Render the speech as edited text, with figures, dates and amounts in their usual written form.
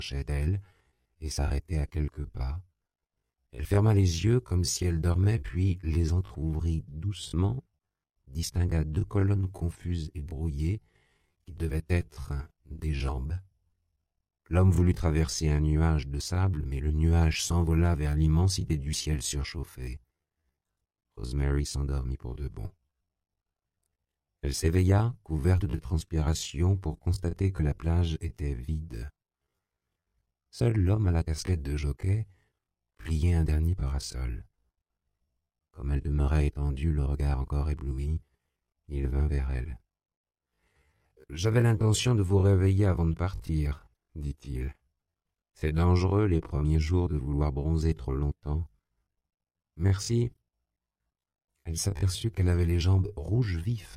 s'approchait d'elle et s'arrêtait à quelques pas. Elle ferma les yeux comme si elle dormait, puis les entr'ouvrit doucement, distingua 2 colonnes confuses et brouillées qui devaient être des jambes. L'homme voulut traverser un nuage de sable, mais le nuage s'envola vers l'immensité du ciel surchauffé. Rosemary s'endormit pour de bon. Elle s'éveilla, couverte de transpiration, pour constater que la plage était vide. Seul l'homme à la casquette de jockey pliait un dernier parasol. Comme elle demeurait étendue, le regard encore ébloui, il vint vers elle. « J'avais l'intention de vous réveiller avant de partir, » dit-il. « C'est dangereux les premiers jours de vouloir bronzer trop longtemps. »« Merci. » Elle s'aperçut qu'elle avait les jambes rouges vifs